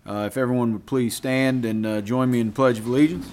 If everyone would please stand and join me in the Pledge of Allegiance.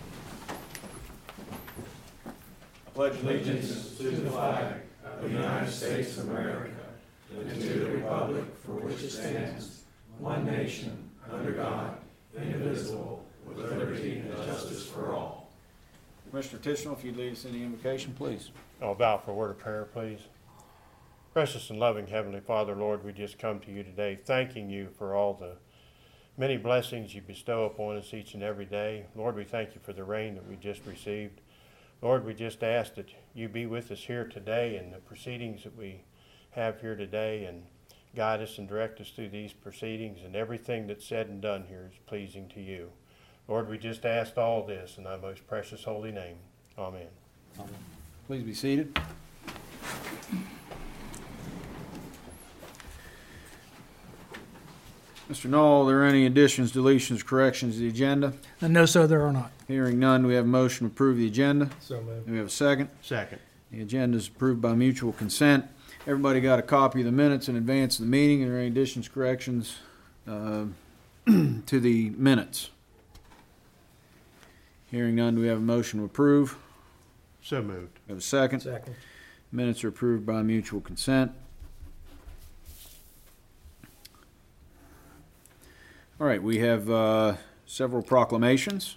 I pledge allegiance to the flag of the United States of America and to the republic for which it stands, one nation, under God, indivisible, with liberty and justice for all. Commissioner Tishnell, if you'd lead us in the invocation, please. I'll bow for a word of prayer, please. Precious and loving Heavenly Father, Lord, we just come to you today thanking you for all the many blessings you bestow upon us each and every day. Lord, we thank you for the rain that we just received. Lord, we just ask that you be with us here today in the proceedings that we have here today, and guide us and direct us through these proceedings, and everything that's said and done here is pleasing to you. Lord, we just asked all this in thy most precious holy name. Amen. Amen. Please be seated. Mr. Knoll, are there any additions, deletions, corrections to the agenda? No, sir, there are not. Hearing none, do we have a motion to approve the agenda? So moved. Do we have a second? Second. The agenda is approved by mutual consent. Everybody got a copy of the minutes in advance of the meeting. Are there any additions, corrections to the minutes? Hearing none, do we have a motion to approve? So moved. We have a second? Second. Minutes are approved by mutual consent. All right, we have several proclamations.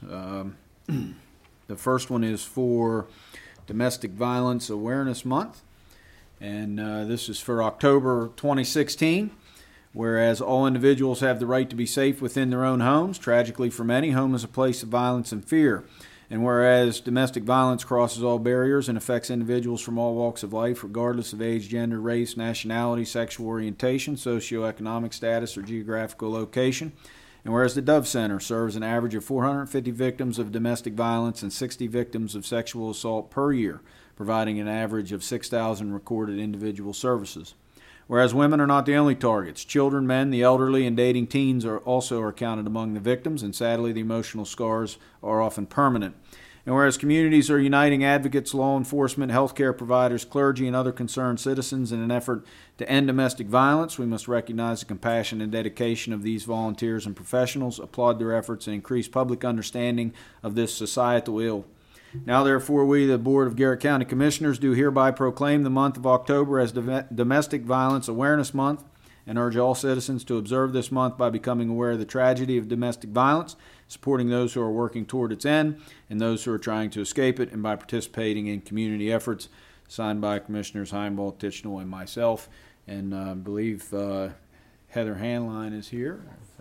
The first one is for Domestic Violence Awareness Month, and this is for October 2016. Whereas all individuals have the right to be safe within their own homes. Tragically for many, home is a place of violence and fear. And whereas domestic violence crosses all barriers and affects individuals from all walks of life, regardless of age, gender, race, nationality, sexual orientation, socioeconomic status, or geographical location. And whereas the Dove Center serves an average of 450 victims of domestic violence and 60 victims of sexual assault per year, providing an average of 6,000 recorded individual services. Whereas women are not the only targets. Children, men, the elderly, and dating teens are also counted among the victims, and sadly the emotional scars are often permanent. And whereas communities are uniting advocates, law enforcement, healthcare providers, clergy, and other concerned citizens in an effort to end domestic violence, we must recognize the compassion and dedication of these volunteers and professionals, applaud their efforts, and increase public understanding of this societal ill. Now, therefore, we, the Board of Garrett County Commissioners, do hereby proclaim the month of October as Domestic Violence Awareness Month and urge all citizens to observe this month by becoming aware of the tragedy of domestic violence, supporting those who are working toward its end and those who are trying to escape it, and by participating in community efforts. Signed by Commissioners Heinbald, Tichenor, and myself. And I believe Heather Hanline is here.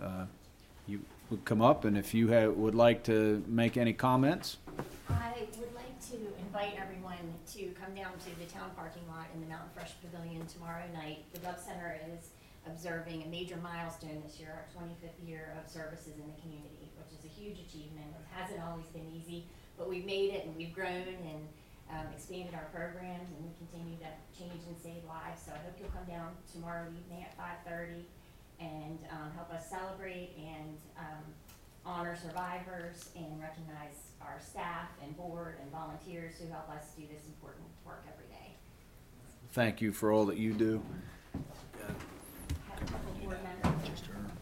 You would come up, and if you would like to make any comments. I would like to invite everyone to come down to the town parking lot in the Mountain Fresh Pavilion tomorrow night. The Dove Center is observing a major milestone this year, our 25th year of services in the community, which is a huge achievement. It hasn't always been easy, but we've made it, and we've grown and expanded our programs, and we continue to change and save lives. So I hope you'll come down tomorrow evening at 5:30 and help us celebrate and honor survivors and recognize our staff and board and volunteers who help us do this important work every day. Thank you for all that you do. Have a couple board members.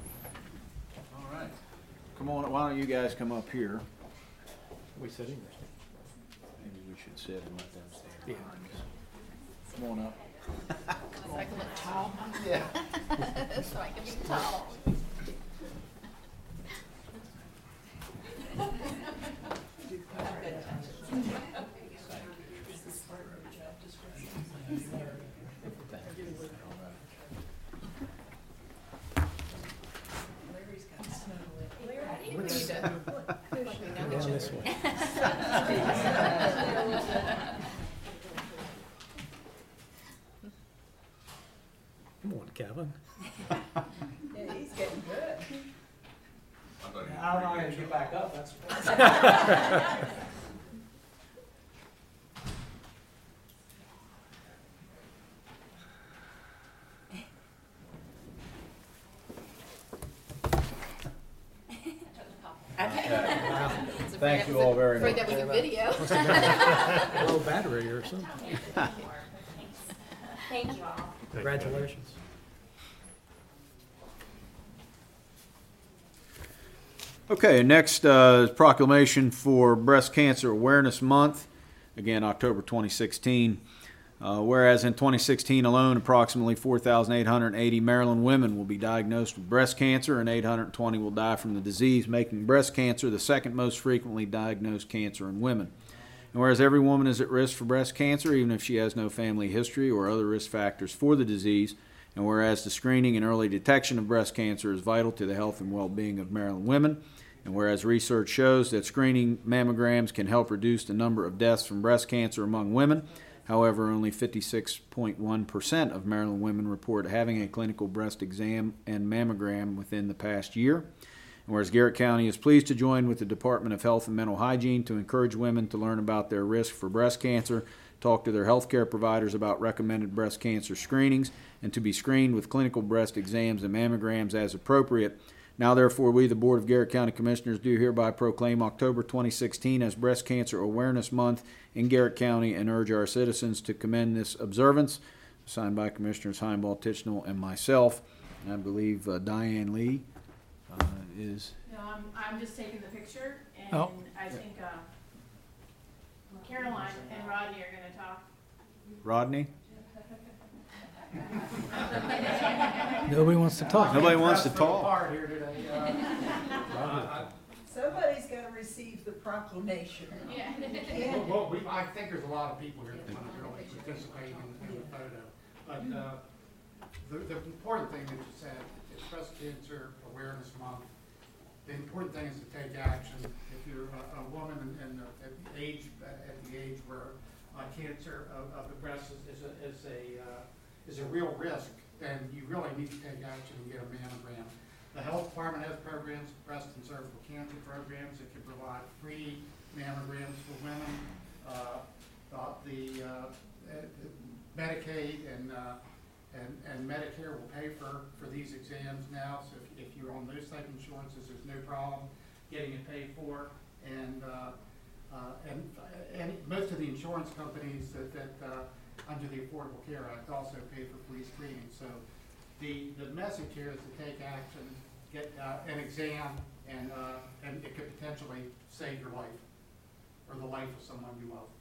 All right. Come on, why don't you guys come up here? We sitting Maybe we should sit and let them stand Yeah. behind us. Come on up. So I can look tall. Yeah. So I can be tall. We need to let me know Down each this other. way. Come on, Kevin. Yeah, he's getting good. I'm not gonna get back up, that's. Thank you all very Afraid much. that was a video. Low battery or something. Thank you all. Congratulations. Okay, next is proclamation for Breast Cancer Awareness Month, again, October 2016. Whereas in 2016 alone, approximately 4,880 Maryland women will be diagnosed with breast cancer and 820 will die from the disease, making breast cancer the second most frequently diagnosed cancer in women. And whereas every woman is at risk for breast cancer, even if she has no family history or other risk factors for the disease, and whereas the screening and early detection of breast cancer is vital to the health and well-being of Maryland women, and whereas research shows that screening mammograms can help reduce the number of deaths from breast cancer among women, however, only 56.1% of Maryland women report having a clinical breast exam and mammogram within the past year. And whereas Garrett County is pleased to join with the Department of Health and Mental Hygiene to encourage women to learn about their risk for breast cancer, talk to their health care providers about recommended breast cancer screenings, and to be screened with clinical breast exams and mammograms as appropriate. Now, therefore, we, the Board of Garrett County Commissioners, do hereby proclaim October 2016 as Breast Cancer Awareness Month in Garrett County and urge our citizens to commend this observance. Signed by Commissioners Heimball, Tichenor, and myself. And I believe Diane Lee is... No, I'm just taking the picture, and Oh. I think Caroline and Rodney are gonna talk. Rodney? Nobody wants to talk. Nobody wants to talk. Part here today. Somebody's gotta receive the proclamation. Yeah. I think there's a lot of people here that want to really participate in the photo. But the important thing that you said is Breast Cancer Awareness Month. The important thing is to take action. If you're a woman at the age where cancer of the breast is a real risk, then you really need to take action and get a mammogram. The health department has programs, breast and cervical cancer programs that can provide free mammograms for women. Medicaid and Medicare will pay for these exams now. So if you're on those type of insurances, there's no problem getting it paid for. And most of the insurance companies that under the Affordable Care Act also pay for free screening. So the message here is to take action, get an exam, and it could potentially save your life or the life of someone you love.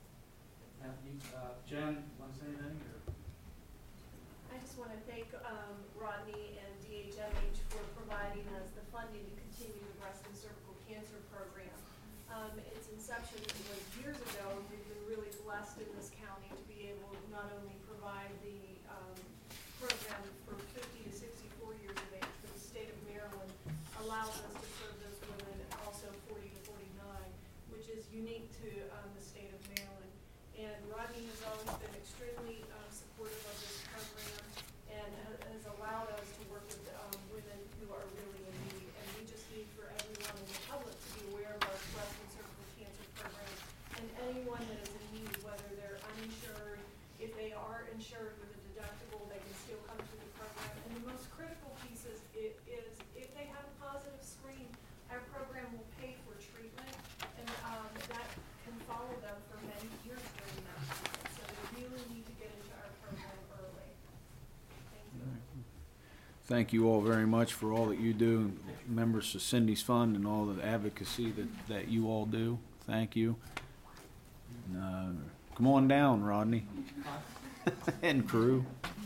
Jen, want to say anything? I just want to thank Rodney and DHMH for providing us the funding to continue the breast and cervical cancer program. Its inception was years ago, and we've been really blessed in this county to be able to not only provide the program for 50 to 64 years of age, but the state of Maryland allows us to serve those women also 40 to 49, which is unique to the state of Maryland. And Rodney has always been extremely supportive of this program and has allowed us to work with women who are really in need. And we just need for everyone in the public to be aware of our breast and cervical cancer program. And anyone that is in need, whether they're uninsured, if they are insured with a deductible, they can still come through the program. And the most critical piece is if they have a positive screen, our program will pay for treatment, and that can follow them for many years during that time. So they really need to get into our program early. Thank you. Thank you all very much for all that you do, members of Cindy's Fund and all the advocacy that you all do. Thank you. And, come on down, Rodney. And crew.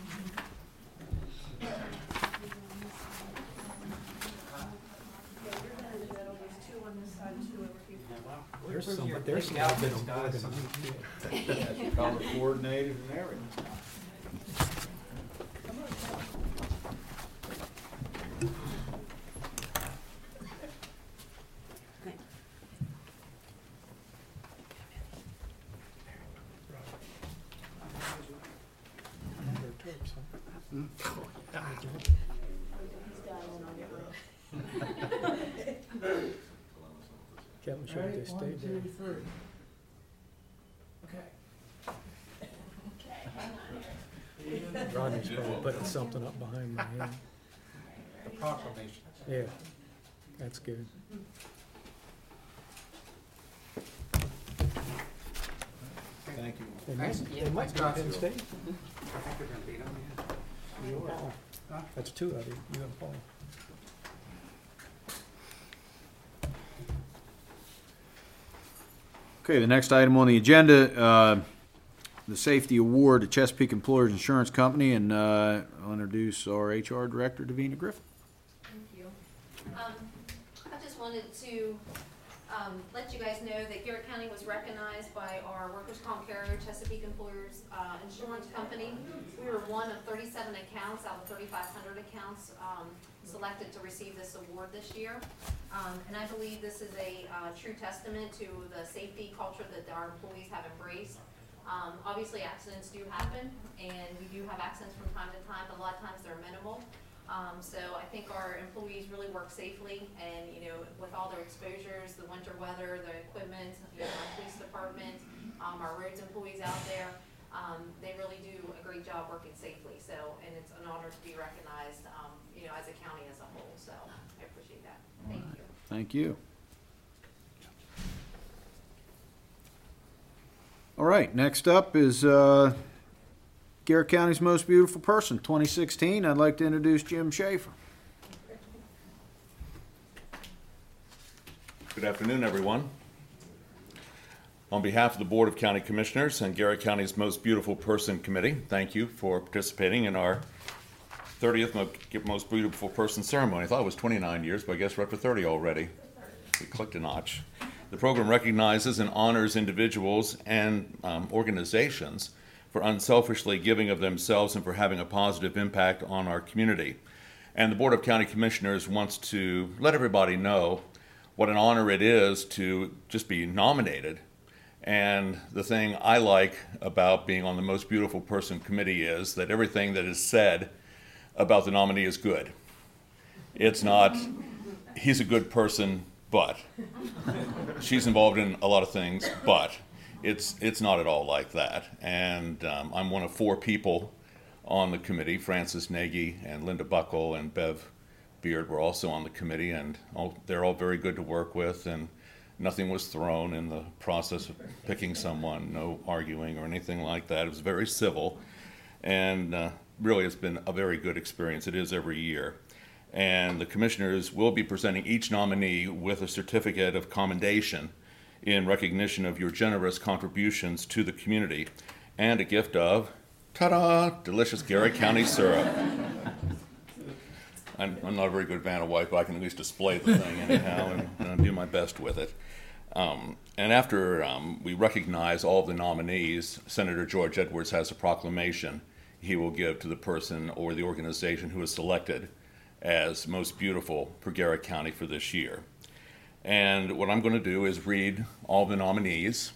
There's some that have been organized. Color coordinated and everything. Kevin showed this One, stage. two, three. Okay. Rodney's probably putting something up behind my head. Proclamation. Yeah, that's good. Thank you. They might, Thanks. they might Thanks, be in Scott. stage. I think they're going to beat them, yeah. You are. Huh? That's two of you, you and Paul. Okay, the next item on the agenda, the Safety Award to Chesapeake Employers Insurance Company, and I'll introduce our HR Director, Davina Griffin. Thank you. I just wanted to let you guys know that Garrett County was recognized by our workers' comp carrier, Chesapeake Employers Insurance Company. We were one of 37 accounts out of 3,500 accounts selected to receive this award this year. And I believe this is a true testament to the safety culture that our employees have embraced. Obviously accidents do happen, and we do have accidents from time to time, but a lot of times they're minimal. So I think our employees really work safely, and with all their exposures, the winter weather, the equipment, our police department, our roads employees out there, they really do a great job working safely. So, and it's an honor to be recognized, as a county as a whole. So I appreciate that. Thank you. Thank you. All right, next up is Garrett County's Most Beautiful Person, 2016. I'd like to introduce Jim Schaefer. Good afternoon, everyone. On behalf of the Board of County Commissioners and Garrett County's Most Beautiful Person Committee, thank you for participating in our 30th Most Beautiful Person ceremony. I thought it was 29 years, but I guess we're up to 30 already. We clicked a notch. The program recognizes and honors individuals and organizations for unselfishly giving of themselves and for having a positive impact on our community. And the Board of County Commissioners wants to let everybody know what an honor it is to just be nominated. And the thing I like about being on the Most Beautiful Person Committee is that everything that is said about the nominee is good. It's not, he's a good person, but. She's involved in a lot of things, but. It's not at all like that. And I'm one of 4 people on the committee. Francis Nagy and Linda Buckle and Bev Beard were also on the committee, and they're all very good to work with, and nothing was thrown in the process of picking someone, no arguing or anything like that. It was very civil, and really it's been a very good experience. It is every year. And the commissioners will be presenting each nominee with a certificate of commendation in recognition of your generous contributions to the community, and a gift of, ta-da, delicious Garrett County syrup. I'm not a very good Vanna White, but I can at least display the thing anyhow and do my best with it. And after we recognize all of the nominees, Senator George Edwards has a proclamation he will give to the person or the organization who is selected as most beautiful for Garrett County for this year. And what I'm going to do is read all the nominees,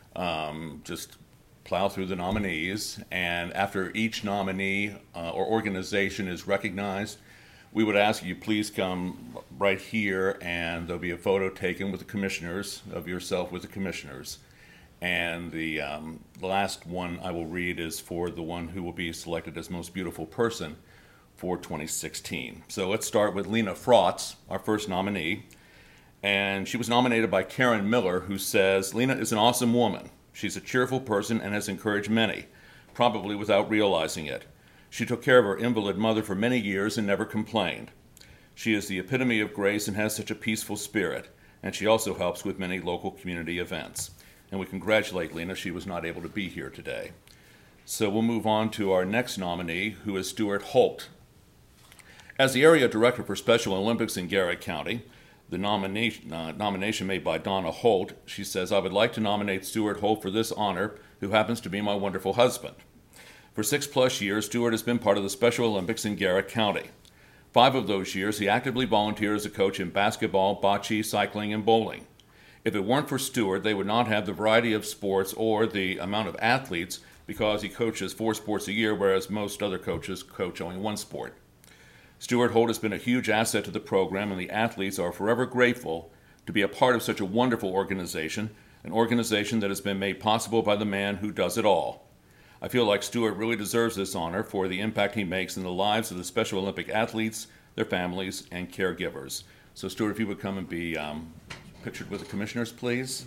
just plow through the nominees, and after each nominee or organization is recognized, we would ask you please come right here, and there'll be a photo taken with the commissioners, of yourself with the commissioners. And the last one I will read is for the one who will be selected as Most Beautiful Person for 2016. So let's start with Lena Frotz, our first nominee. And she was nominated by Karen Miller, who says, Lena is an awesome woman. She's a cheerful person and has encouraged many, probably without realizing it. She took care of her invalid mother for many years and never complained. She is the epitome of grace and has such a peaceful spirit, and she also helps with many local community events. And we congratulate Lena. She was not able to be here today. So we'll move on to our next nominee, who is Stuart Holt. As the Area Director for Special Olympics in Garrett County, the nomination made by Donna Holt, she says, I would like to nominate Stuart Holt for this honor, who happens to be my wonderful husband. For 6+ years, Stuart has been part of the Special Olympics in Garrett County. 5 of those years, he actively volunteered as a coach in basketball, bocce, cycling, and bowling. If it weren't for Stuart, they would not have the variety of sports or the amount of athletes, because he coaches 4 sports a year, whereas most other coaches coach only 1 sport. Stuart Holt has been a huge asset to the program, and the athletes are forever grateful to be a part of such a wonderful organization, an organization that has been made possible by the man who does it all. I feel like Stuart really deserves this honor for the impact he makes in the lives of the Special Olympic athletes, their families, and caregivers. So Stuart, if you would come and be pictured with the commissioners, please.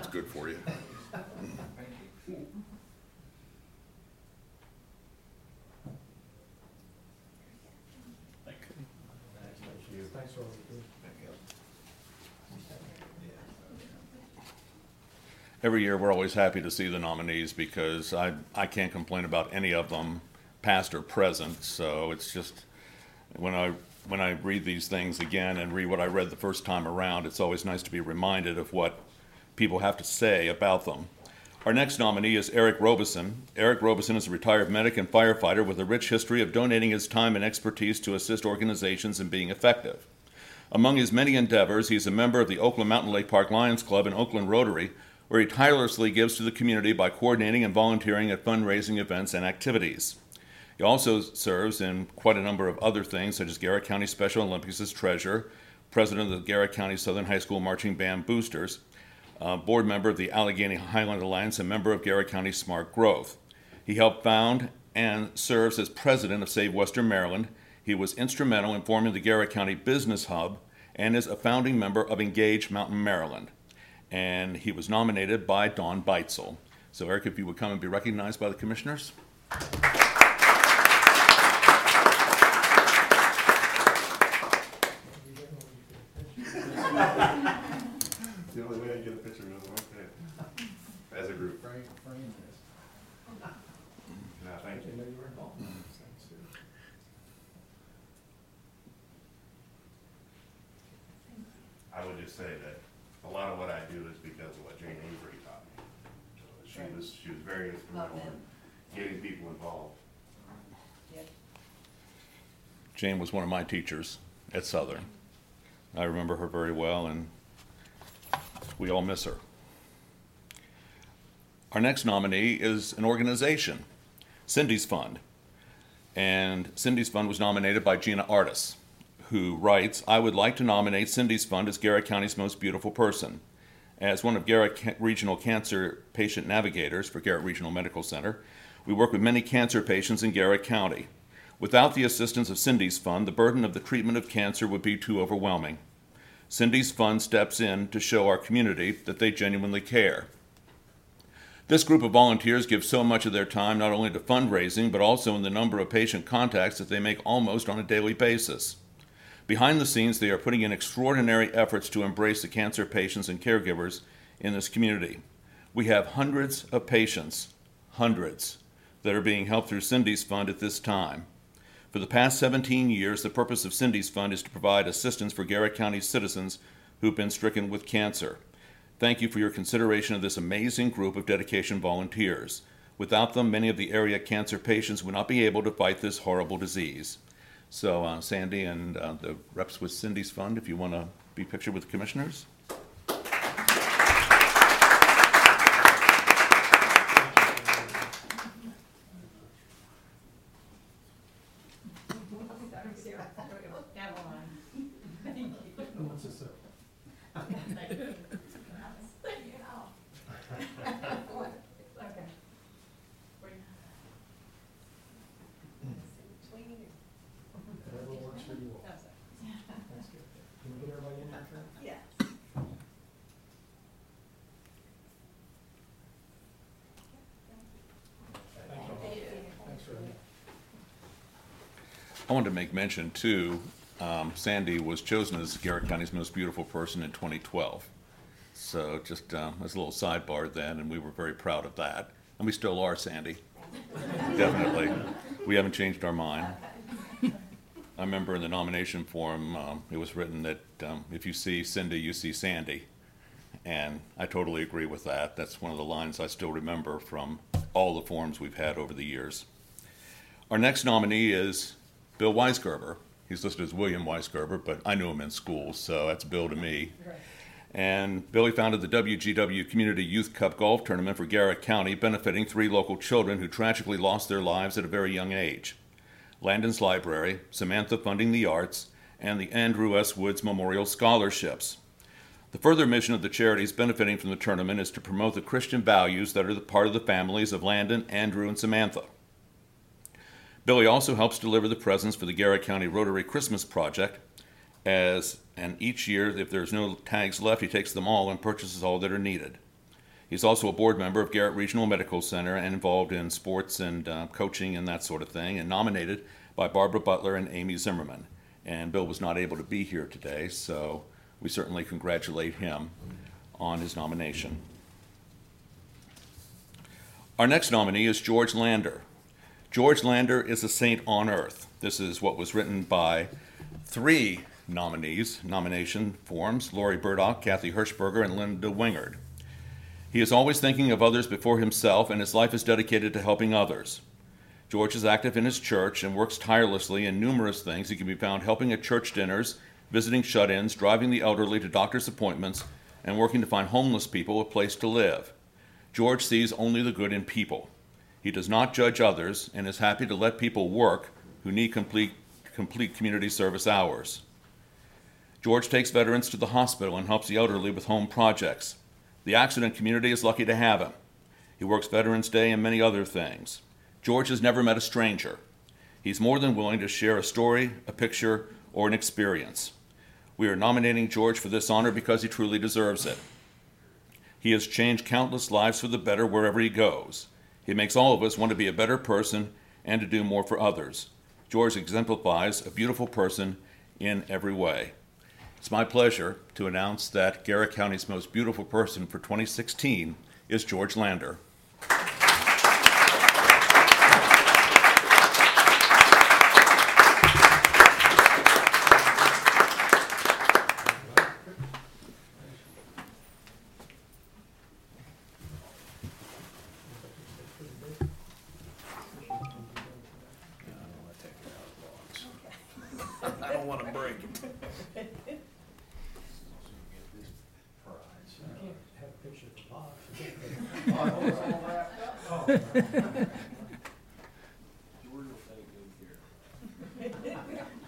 good for you. Thanks for all you do. Every year, we're always happy to see the nominees because I can't complain about any of them, past or present. So it's just, when I read these things again and read what I read the first time around, it's always nice to be reminded of what people have to say about them. Our next nominee is Eric Robeson. Eric Robeson is a retired medic and firefighter with a rich history of donating his time and expertise to assist organizations in being effective. Among his many endeavors, he is a member of the Oakland Mountain Lake Park Lions Club and Oakland Rotary, where he tirelessly gives to the community by coordinating and volunteering at fundraising events and activities. He also serves in quite a number of other things, such as Garrett County Special Olympics' treasurer, president of the Garrett County Southern High School Marching Band Boosters, board member of the Allegheny Highland Alliance, and member of Garrett County Smart Growth. He helped found and serves as president of Save Western Maryland. He was instrumental in forming the Garrett County Business Hub and is a founding member of Engage Mountain Maryland. And he was nominated by Dawn Beitzel. So Eric, if you would come and be recognized by the commissioners. The only way I get a picture of it as a group. Frame this. No, thank you. Know you were involved in this thing, too. I would just say that a lot of what I do is because of what Jane Avery taught me. She was very instrumental in getting people involved. Jane was one of my teachers at Southern. I remember her very well, and we all miss her. Our next nominee is an organization, Cindy's Fund. And Cindy's Fund was nominated by Gina Artis, who writes, "I would like to nominate Cindy's Fund as Garrett County's most beautiful person. As one of Garrett Regional Cancer Patient Navigators for Garrett Regional Medical Center, we work with many cancer patients in Garrett County. Without the assistance of Cindy's Fund, the burden of the treatment of cancer would be too overwhelming. Cindy's Fund steps in to show our community that they genuinely care. This group of volunteers gives so much of their time not only to fundraising, but also in the number of patient contacts that they make almost on a daily basis. Behind the scenes, they are putting in extraordinary efforts to embrace the cancer patients and caregivers in this community. We have hundreds of patients, hundreds, that are being helped through Cindy's Fund at this time. For the past 17 years, the purpose of Cindy's Fund is to provide assistance for Garrett County citizens who've been stricken with cancer. Thank you for your consideration of this amazing group of dedication volunteers. Without them, many of the area cancer patients would not be able to fight this horrible disease." So Sandy and the reps with Cindy's Fund, if you want to be pictured with the commissioners. What's this, whatever works for you all. That's good. Can we get everybody in there, Trent? Yeah. Thank you. Thanks, Randy. I wanted to make mention, too, Sandy was chosen as Garrett County's most beautiful person in 2012. So just as a little sidebar then, and we were very proud of that. And we still are, Sandy. Definitely. We haven't changed our mind. I remember in the nomination form, it was written that if you see Cindy, you see Sandy. And I totally agree with that. That's one of the lines I still remember from all the forms we've had over the years. Our next nominee is Bill Weisgerber. He's listed as William Weisgerber, but I knew him in school, so that's Bill to me. Right. And Billy founded the WGW Community Youth Cup Golf Tournament for Garrett County, benefiting 3 local children who tragically lost their lives at a very young age. Landon's Library, Samantha Funding the Arts, and the Andrew S. Woods Memorial Scholarships. The further mission of the charities benefiting from the tournament is to promote the Christian values that are the part of the families of Landon, Andrew, and Samantha. Billy also helps deliver the presents for the Garrett County Rotary Christmas Project, and each year, if there's no tags left, he takes them all and purchases all that are needed. He's also a board member of Garrett Regional Medical Center and involved in sports and coaching and that sort of thing, and nominated by Barbara Butler and Amy Zimmerman. And Bill was not able to be here today, so we certainly congratulate him on his nomination. Our next nominee is George Lander. George Lander is a saint on earth. This is what was written by 3 nomination forms: Lori Burdock, Kathy Hirschberger, and Linda Wingard. He is always thinking of others before himself, and his life is dedicated to helping others. George is active in his church and works tirelessly in numerous things. He can be found helping at church dinners, visiting shut-ins, driving the elderly to doctor's appointments, and working to find homeless people a place to live. George sees only the good in people. He does not judge others and is happy to let people work who need complete community service hours. George takes veterans to the hospital and helps the elderly with home projects. The accident community is lucky to have him. He works Veterans Day and many other things. George has never met a stranger. He's more than willing to share a story, a picture, or an experience. We are nominating George for this honor because he truly deserves it. He has changed countless lives for the better wherever he goes. He makes all of us want to be a better person and to do more for others. George exemplifies a beautiful person in every way. It's my pleasure to announce that Garrett County's most beautiful person for 2016 is George Lander. I don't want to break it. You can't have a picture of the box. Oh, it's all wrapped up? Oh. George will take good care.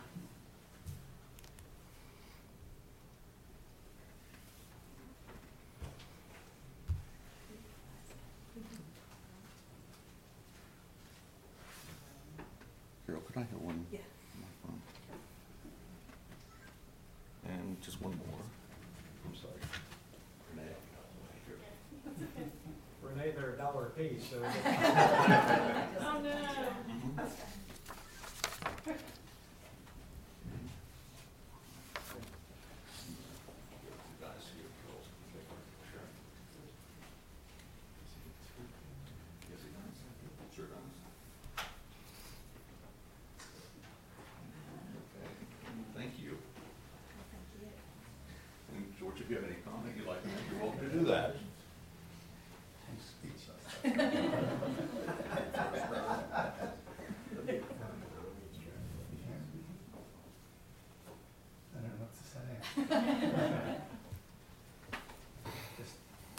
Carol, could I have one? Yeah. And just one more. I'm sorry. Renee. Renee, they're $1 a piece, so. Oh, no. Sure does. Thank you. And George, if you have any comment you'd like to make, you're welcome to do that. I don't know what to say. Just,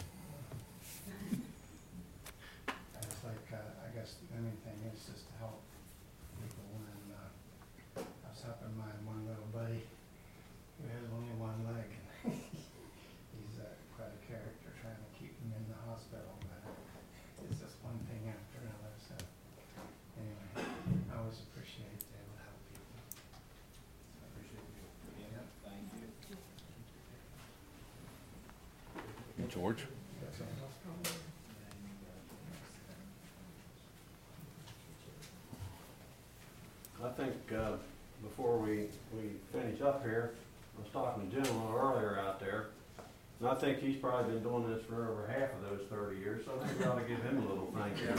I was like, I guess the main thing is just to help people, and I was helping my one little buddy who has only one leg, and he's quite a character, trying to keep him in the hospital, but it's just one thing after another, so anyway, I always appreciate to be able to help people. So I appreciate you. Yep. Thank you. George? Got something else coming? I think, before we finish up here, I was talking to Jim a little earlier out there, and I think he's probably been doing this for over half of those 30 years, so I think we ought to give him a little thank you.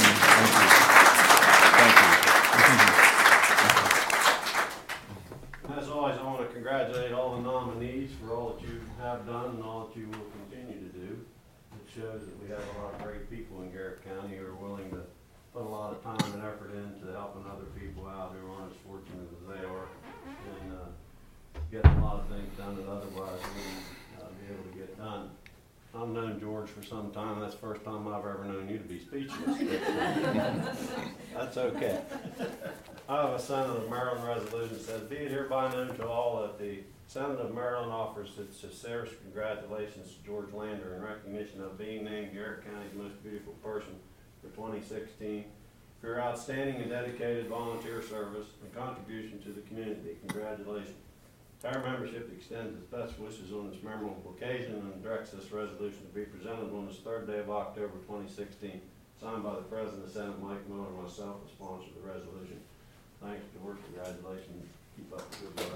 As always, I want to congratulate all the nominees for all that you have done and all that you will continue to do. It shows that we have a lot of great people in Garrett County who are willing to put a lot of time and effort into helping other people out who aren't as fortunate as they are, and getting a lot of things done that otherwise we wouldn't be able to get done. I've known George for some time. That's the first time I've ever known you to be speechless. That's okay. I have a Senate of Maryland resolution that says, be it hereby known to all that the Senate of Maryland offers its sincerest congratulations to George Lander in recognition of being named Garrett County's most beautiful person for 2016 for your outstanding and dedicated volunteer service and contribution to the community. Congratulations. Our membership extends its best wishes on this memorable occasion and directs this resolution to be presented on this 3rd day of October 2016, signed by the President of the Senate, Mike Miller, and myself, as sponsor of the resolution. Thanks, George. Congratulations. Keep up the good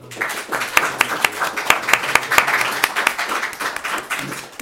work.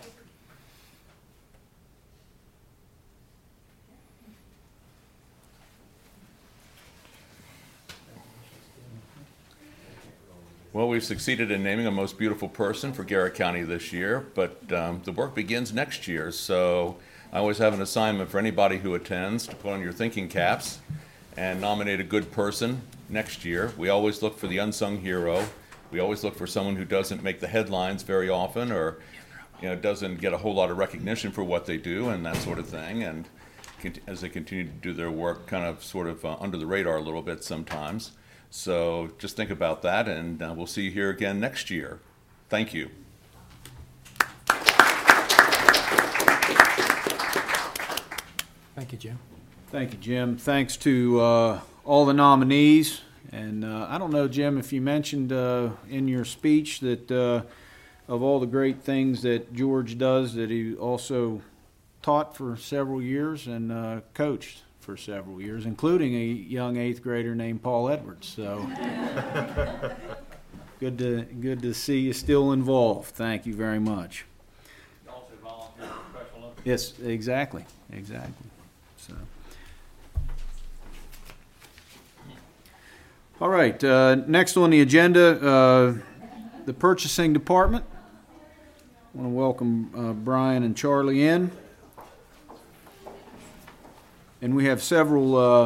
Well, we've succeeded in naming a most beautiful person for Garrett County this year, but the work begins next year. So I always have an assignment for anybody who attends to put on your thinking caps and nominate a good person next year. We always look for the unsung hero. We always look for someone who doesn't make the headlines very often, or doesn't get a whole lot of recognition for what they do and that sort of thing. And as they continue to do their work, kind of sort of under the radar a little bit sometimes. So just think about that, and we'll see you here again next year. Thank you. Thank you, Jim. Thank you, Jim. Thanks to all the nominees. And I don't know, Jim, if you mentioned in your speech that of all the great things that George does, that he also taught for several years and coached for several years, including a young 8th grader named Paul Edwards. So good to see you still involved. Thank you very much. Also volunteer for Special Olympics. Yes, exactly. So, all right. Next on the agenda, the purchasing department. I want to welcome Brian and Charlie in. And we have several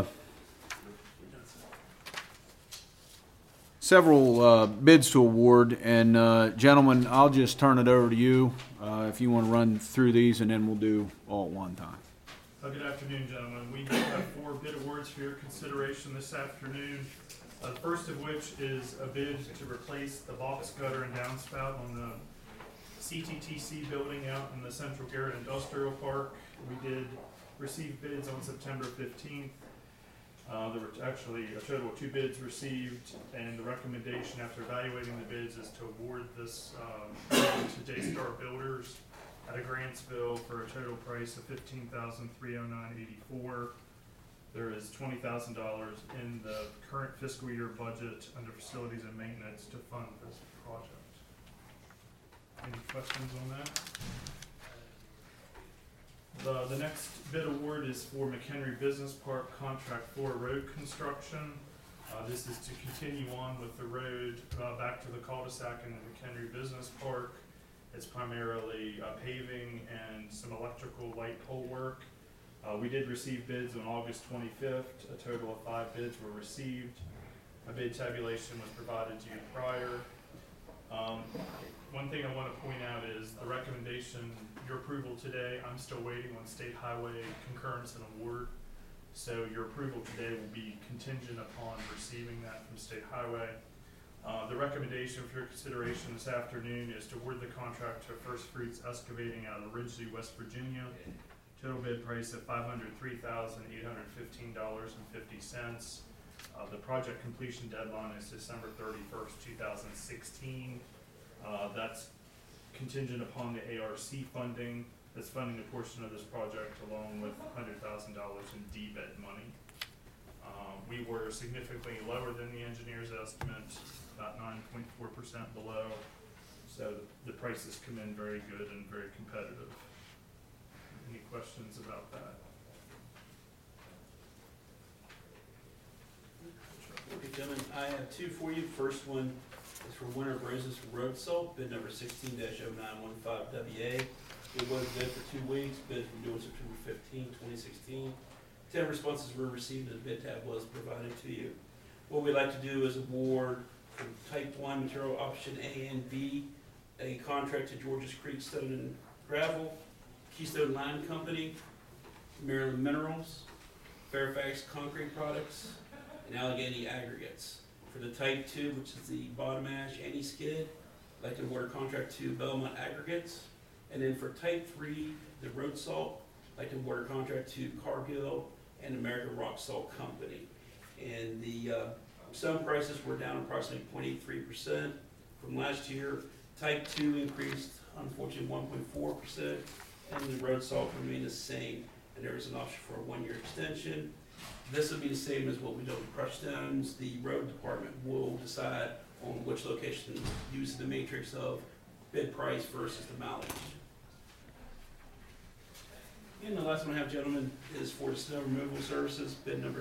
bids to award. And gentlemen, I'll just turn it over to you if you want to run through these, and then we'll do all at one time. Good afternoon, gentlemen. We have 4 bid awards for your consideration this afternoon. The first of which is a bid to replace the box gutter and downspout on the CTTC building out in the Central Garrett Industrial Park. We did receive bids on September 15th. There were actually a total of 2 bids received, and the recommendation after evaluating the bids is to award this to Daystar Builders out of Grantsville for a total price of $15,309.84. There is $20,000 in the current fiscal year budget under facilities and maintenance to fund this project. Any questions on that? The next bid award is for McHenry Business Park Contract 4 road construction. This is to continue on with the road back to the cul-de-sac in the McHenry Business Park. It's primarily paving and some electrical light pole work. We did receive bids on August 25th. A total of 5 bids were received. A bid tabulation was provided to you prior. One thing I want to point out is the recommendation, your approval today, I'm still waiting on State Highway concurrence and award. So your approval today will be contingent upon receiving that from State Highway. The recommendation for your consideration this afternoon is to award the contract to First Fruits Excavating out of Ridgely, West Virginia. Total bid price of $503,815.50. The project completion deadline is December 31st, 2016. That's contingent upon the ARC funding that's funding a portion of this project, along with $100,000 in DBED money. We were significantly lower than the engineer's estimate, about 9.4% below. So the prices come in very good and very competitive. Any questions about that? Okay, gentlemen, I have 2 for you. First one is for Winter Roses Road Salt, bid number 16-0915WA. It was bid for 2 weeks. Bids were due on September 15, 2016. 10 responses were received, and the bid tab was provided to you. What we'd like to do is award from Type 1 material option A and B a contract to Georges Creek Stone and Gravel, Keystone Line Company, Maryland Minerals, Fairfax Concrete Products, and Allegheny Aggregates. For the Type 2, which is the bottom ash anti-skid, I'd like to award a contract to Belmont Aggregates. And then for Type 3, the road salt, I'd like to award a contract to Cargill and American Rock Salt Company. And the some prices were down approximately 0.83%. from last year. Type 2 increased, unfortunately, 1.4%, and the road salt remained the same, and there is an option for a 1-year extension. This will be the same as what we do with crushed stones. The road department will decide on which location uses the matrix of bid price versus the mileage. And the last one I have, gentlemen, is for the snow removal services, bid number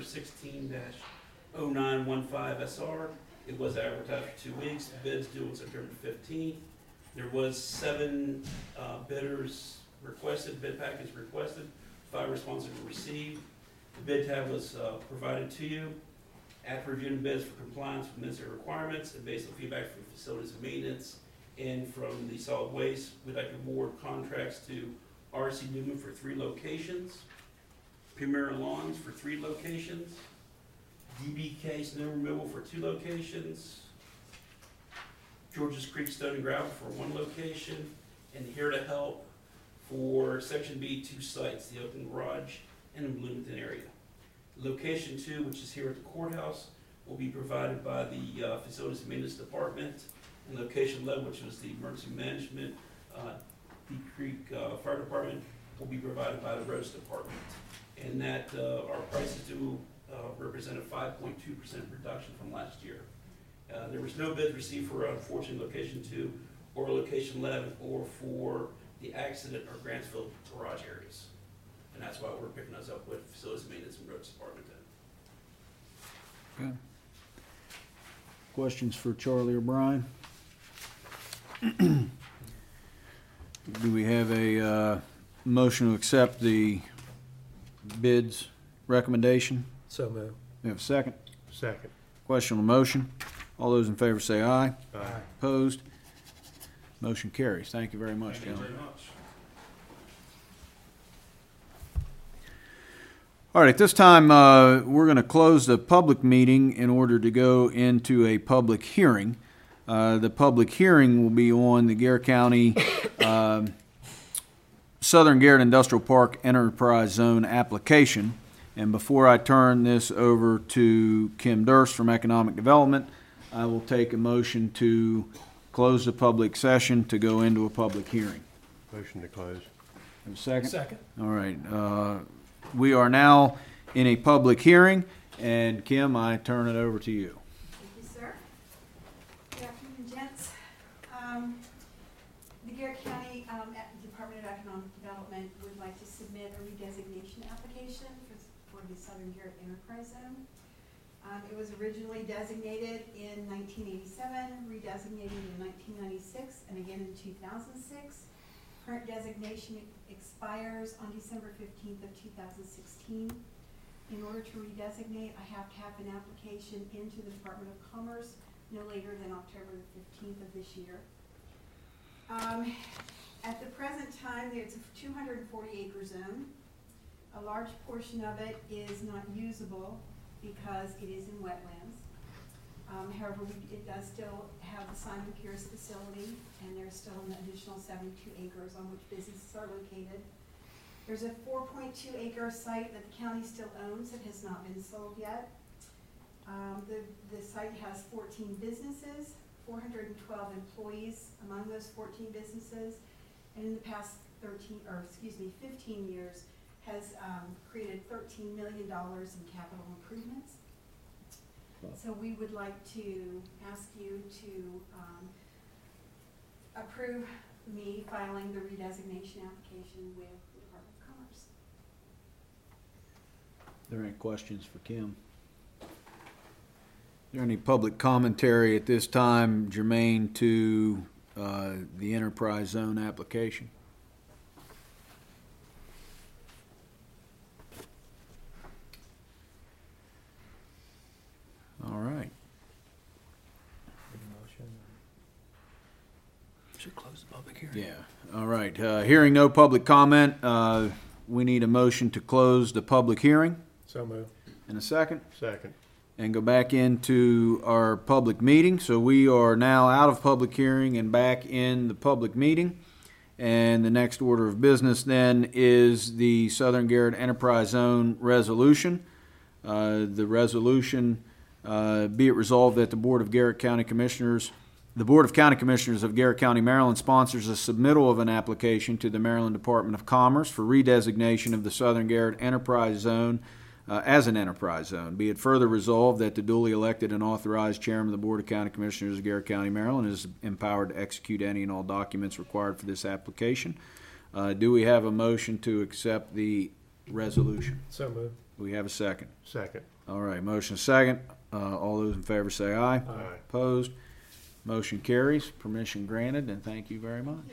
16-0915SR. It was advertised for 2 weeks. Bids due on September 15th. There was 7 bidders requested, bid package requested, 5 responses were received. The bid tab was provided to you. After reviewing bids for compliance with necessary requirements and based on feedback from facilities and maintenance and from the solid waste, we'd like to award contracts to RC Newman for 3 locations, Premier Lawns for 3 locations, DBK Snow Removal for 2 locations, George's Creek Stone and Gravel for 1 location, and Here to Help for Section B 2 sites, the open garage and the Bloomington area. Location 2, which is here at the courthouse, will be provided by the Facilities and Maintenance Department. And location 11, which was the Emergency Management Deep Creek Fire Department, will be provided by the Roads Department. And that our prices do represent a 5.2% reduction from last year. There was no bid received for unfortunately location 2 or location 11 or for the accident or Grantsville garage areas. And that's why we're picking us up with Facilities and Maintenance and Roads Department then. Okay. Questions for Charlie O'Brien? Do we have a motion to accept the bids recommendation? So moved. We have a second? Second. Question on the motion. All those in favor say aye. Aye. Opposed? Motion carries. Thank you very much, Thank you gentlemen. very much. All right, at this time, we're going to close the public meeting in order to go into a public hearing. The public hearing will be on the Garrett County Southern Garrett Industrial Park Enterprise Zone application. And before I turn this over to Kim Durst from Economic Development, I will take a motion to close the public session to go into a public hearing. Motion to close. Have a second? Second. All right. We are now in a public hearing, and Kim, I turn it over to you. Thank you, sir. Good afternoon, gents. The Garrett County Department of Economic Development would like to submit a redesignation application for the Southern Garrett Enterprise Zone. It was originally designated in 1987, redesignated in 1996, and again in 2006. Current designation expires on December 15th of 2016. In order to redesignate, I have to have an application into the Department of Commerce no later than October the 15th of this year. At the present time, it's a 240-acre zone. A large portion of it is not usable because it is in wetlands. However, it does still have the Simon Pierce facility, and there's still an additional 72 acres on which businesses are located. There's a 4.2-acre site that the county still owns that has not been sold yet. The site has 14 businesses, 412 employees among those 14 businesses, and in the past 15 years has created $13 million in capital improvements. So we would like to ask you to approve me filing the redesignation application with the Department of Commerce. Are there any questions for Kim? Is there any public commentary at this time germane to the Enterprise Zone application? All right. Should close the public hearing. Yeah. All right. Hearing no public comment, we need a motion to close the public hearing. So moved. In a second. Second. And go back into our public meeting. So we are now out of public hearing and back in the public meeting. And the next order of business then is the Southern Garrett Enterprise Zone resolution. The resolution, be it resolved that the Board of Garrett County Commissioners The Board of County Commissioners of Garrett County, Maryland sponsors a submittal of an application to the Maryland Department of Commerce for redesignation of the Southern Garrett Enterprise Zone as an enterprise zone. Be it further resolved that the duly elected and authorized chairman of the Board of County Commissioners of Garrett County, Maryland is empowered to execute any and all documents required for this application. Do we have a motion to accept the resolution? So moved. We have a second. Second. All right, motion second. All those in favor say aye. Aye. Opposed? Motion carries. Permission granted, and thank you very much.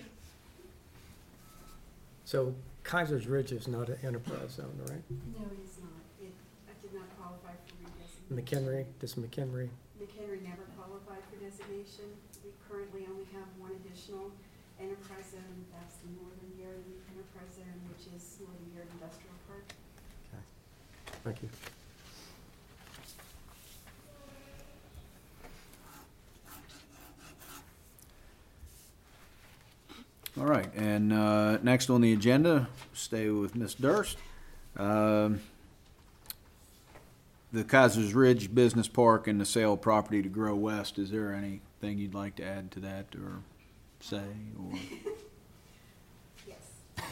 So Kaiser's Ridge is not an enterprise zone, right? No, it is not. I did not qualify for redesignation. McHenry. McHenry never qualified for designation. We currently only have one additional enterprise zone. That's the Northern Garrett Enterprise Zone, which is Northern Garrett Industrial Park. Thank you. All right, and next on the agenda, stay with Ms. Durst. The Kaiser's Ridge Business Park and the sale of property to Grow West. Is there anything you'd like to add to that or say? Or? Yes.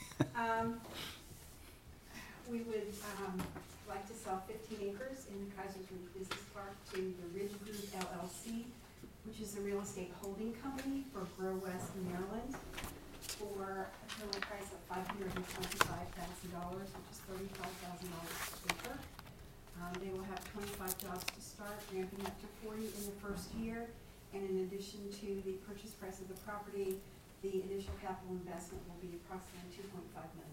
We would like to sell 15 acres in the Kaiser's Ridge Business Park to the Ridge Group LLC, which is a real estate holding company for Grow West, Maryland, for a total price of $525,000, which is $35,000 per acre. They will have 25 jobs to start, ramping up to 40 in the first year. And in addition to the purchase price of the property, the initial capital investment will be approximately $2.5 million.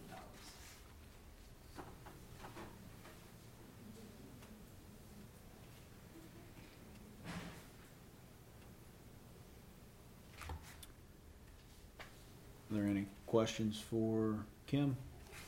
Are there any questions for Kim?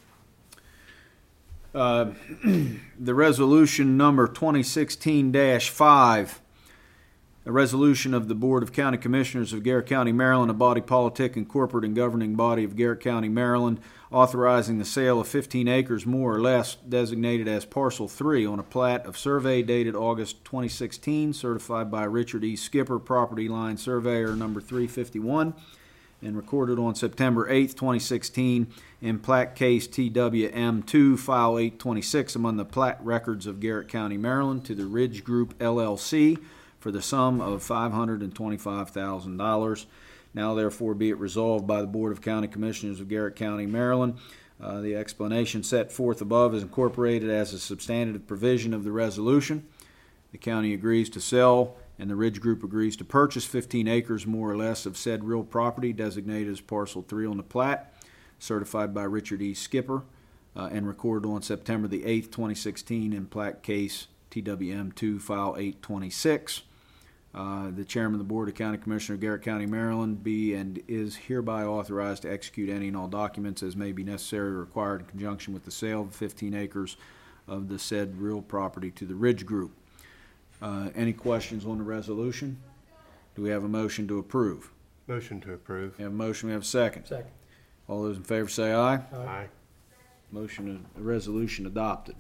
The resolution number 2016-5, a resolution of the Board of County Commissioners of Garrett County, Maryland, a body politic and corporate and governing body of Garrett County, Maryland, authorizing the sale of 15 acres more or less designated as Parcel 3 on a plat of survey dated August 2016, certified by Richard E. Skipper, property line surveyor number 351, and recorded on September 8, 2016, in plat case TWM2, file 826, among the plat records of Garrett County, Maryland, to the Ridge Group LLC for the sum of $525,000. Now, therefore, be it resolved by the Board of County Commissioners of Garrett County, Maryland. The explanation set forth above is incorporated as a substantive provision of the resolution. The county agrees to sell, and the Ridge Group agrees to purchase 15 acres more or less of said real property designated as Parcel 3 on the plat, certified by Richard E. Skipper, and recorded on September the 8th, 2016 in plat case TWM2, file 826. The chairman of the Board of County Commissioner of Garrett County, Maryland, be and is hereby authorized to execute any and all documents as may be necessary or required in conjunction with the sale of 15 acres of the said real property to the Ridge Group. Any questions on the resolution? Do we have a motion to approve? Motion to approve. We have a motion, we have a second. Second. All those in favor say aye. Aye. Motion, resolution adopted.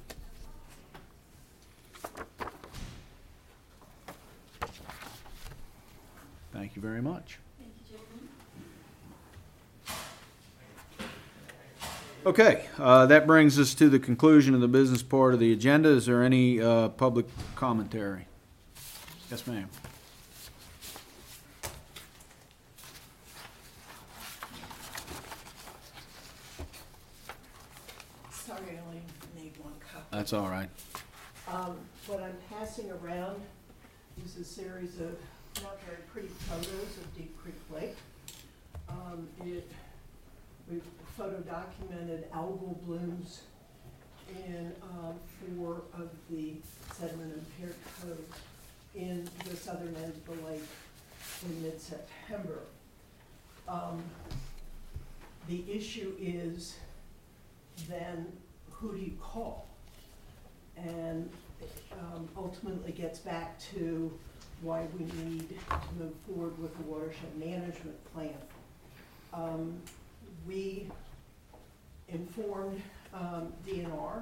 Thank you very much. Thank you, gentlemen. Okay, that brings us to the conclusion of the business part of the agenda. Is there any public commentary? Yes, ma'am. Sorry, I only need one copy. That's all right. What I'm passing around is a series of not very pretty photos of Deep Creek Lake. We've photo documented algal blooms in 4 of the sediment impaired coves in the southern end of the lake in mid-September. The issue is then who do you call? And ultimately gets back to why we need to move forward with the watershed management plan. We informed DNR.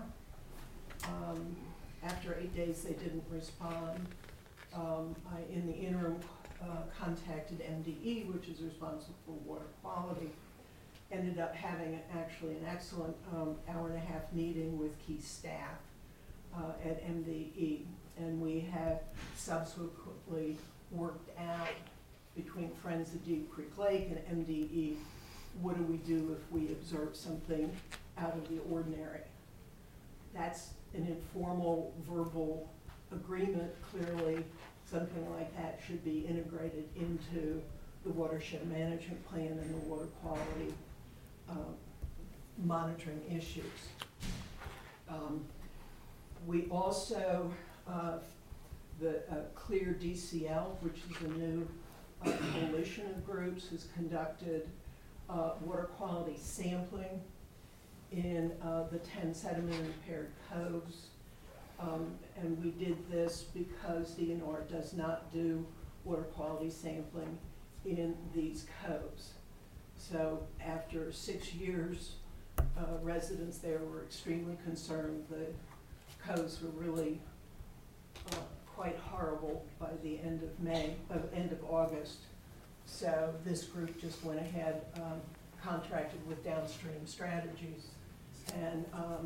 After 8 days, they didn't respond. I, in the interim, contacted MDE, which is responsible for water quality. Ended up having actually an excellent hour-and-a-half meeting with key staff at MDE. And we have subsequently worked out between Friends of Deep Creek Lake and MDE, what do we do if we observe something out of the ordinary? That's an informal verbal agreement. Clearly, something like that should be integrated into the watershed management plan and the water quality monitoring issues. We also, the Clear DCL, which is a new coalition of groups, has conducted water quality sampling in the 10 sediment impaired coves. And we did this because DNR does not do water quality sampling in these coves. So after 6 years, residents there were extremely concerned. The coves were really quite horrible by the end of August. So this group just went ahead, contracted with Downstream Strategies, and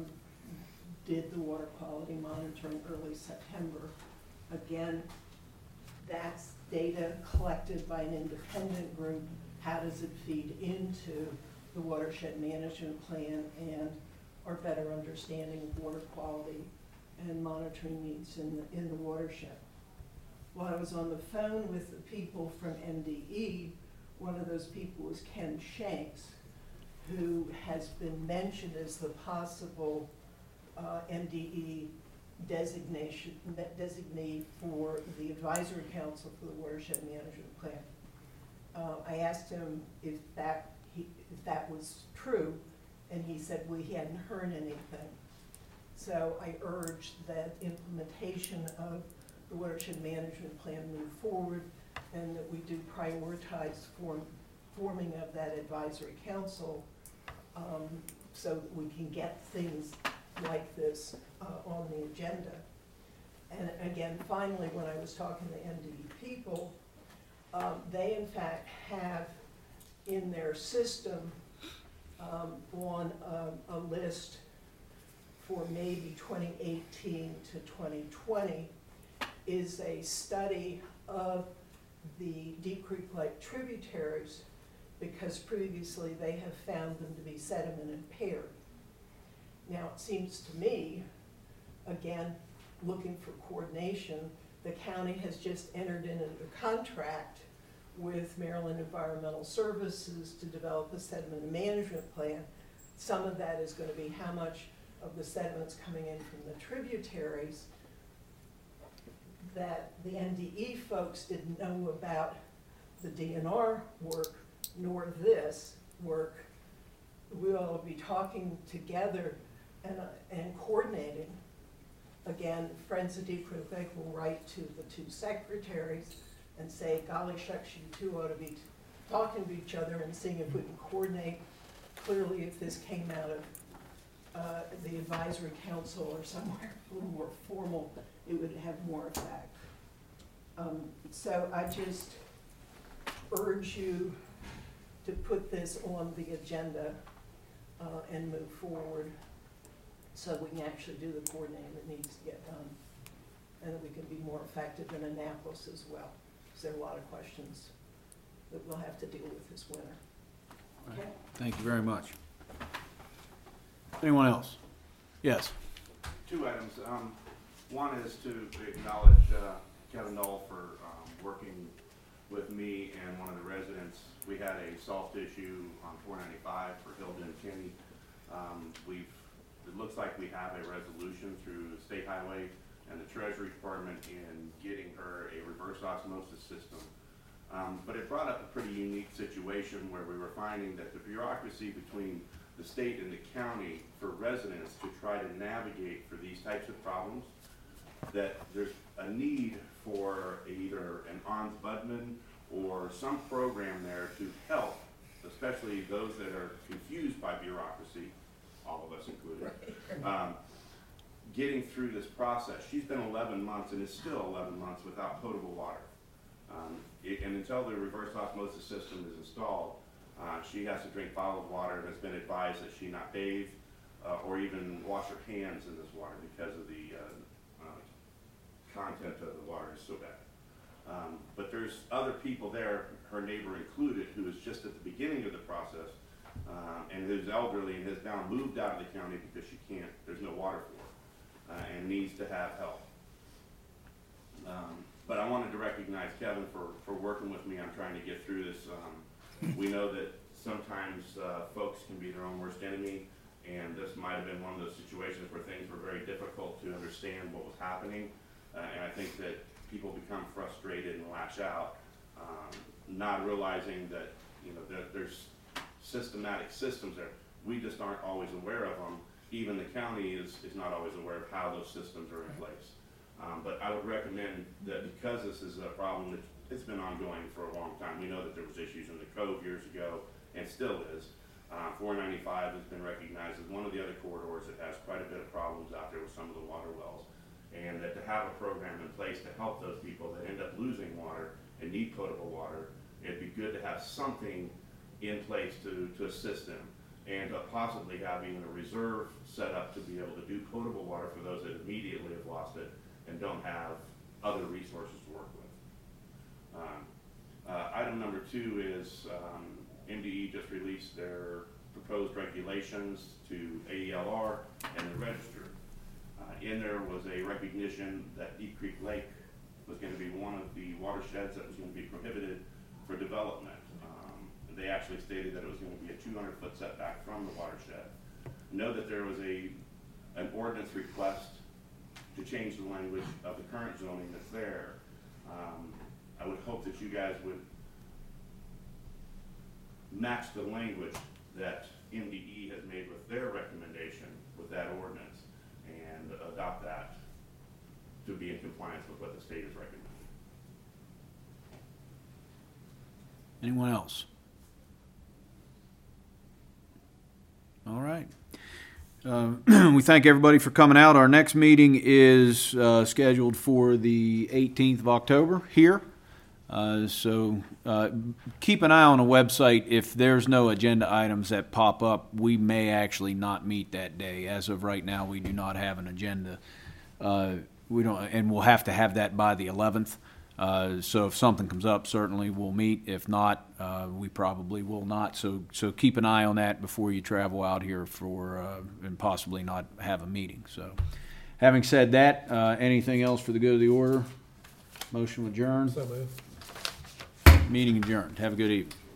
did the water quality monitoring early September. Again, that's data collected by an independent group. How does it feed into the watershed management plan and our better understanding of water quality and monitoring needs in the watershed? While I was on the phone with the people from MDE, one of those people was Ken Shanks, who has been mentioned as the possible MDE designee for the advisory council for the watershed management plan. I asked him if that was true, and he said, well, he hadn't heard anything. So I urged that implementation of the watershed management plan move forward, and that we do prioritize forming of that advisory council so that we can get things like this on the agenda. And again, finally, when I was talking to MDE people, they in fact have in their system on a list for maybe 2018 to 2020 is a study of the Deep Creek Lake tributaries, because previously they have found them to be sediment impaired. Now it seems to me, again, looking for coordination, the county has just entered into a contract with Maryland Environmental Services to develop a sediment management plan. Some of that is going to be how much of the sediments coming in from the tributaries that the NDE folks didn't know about the DNR work, nor this work. We will be talking together and coordinating. Again, Friends of Deep Creek Lake will write to the two secretaries and say, golly shucks, you two ought to be talking to each other and seeing if we can coordinate. Clearly, if this came out of the advisory council or somewhere a little more formal, it would have more effect. So I just urge you to put this on the agenda and move forward so we can actually do the coordinating that needs to get done, and that we can be more effective in Annapolis as well, because there are a lot of questions that we'll have to deal with this winter. Okay? Thank you very much. Anyone else? Yes. Two items. One is to acknowledge Kevin Knoll for working with me and one of the residents. We had a soft issue on 495 for Hilda and Kenny. It looks like we have a resolution through the State Highway and the Treasury Department in getting her a reverse osmosis system. But it brought up a pretty unique situation where we were finding that the bureaucracy between the state and the county for residents to try to navigate for these types of problems, that there's a need for either an ombudsman or some program there to help, especially those that are confused by bureaucracy, all of us included, getting through this process. She's been 11 months and is still 11 months without potable water. And until the reverse osmosis system is installed, she has to drink bottled water and has been advised that she not bathe or even wash her hands in this water because of the content of the water is so bad. But there's other people there, her neighbor included, who is just at the beginning of the process and who's elderly and has now moved out of the county because she can't, there's no water for her and needs to have help. But I wanted to recognize Kevin for working with me on trying to get through this. We know that sometimes folks can be their own worst enemy, and this might have been one of those situations where things were very difficult to understand what was happening. And I think that people become frustrated and lash out, not realizing that there's systematic systems there. We just aren't always aware of them. Even the county is not always aware of how those systems are in place. But I would recommend that because this is a problem that it's been ongoing for a long time. We know that there was issues in the Cove years ago, and still is. 495 has been recognized as one of the other corridors that has quite a bit of problems out there with some of the water wells. And that to have a program in place to help those people that end up losing water and need potable water, it'd be good to have something in place to assist them, and to possibly have even a reserve set up to be able to do potable water for those that immediately have lost it and don't have other resources to work with. Item number 2 is MDE just released their proposed regulations to AELR and the register. In there was a recognition that Deep Creek Lake was going to be one of the watersheds that was going to be prohibited for development. They actually stated that it was going to be a 200-foot setback from the watershed. Know that there was an ordinance request to change the language of the current zoning that's there. I would hope that you guys would match the language that MDE has made with their recommendation with that ordinance and adopt that to be in compliance with what the state has recommended. Anyone else? All right. We thank everybody for coming out. Our next meeting is scheduled for the 18th of October here. So keep an eye on the website. If there's no agenda items that pop up, we may actually not meet that day. As of right now, we do not have an agenda. We don't, and we'll have to have that by the 11th. So if something comes up, certainly we'll meet. If not, we probably will not. So keep an eye on that before you travel out here for and possibly not have a meeting. So, having said that, anything else for the good of the order? Motion adjourned. So moved. Meeting adjourned. Have a good evening.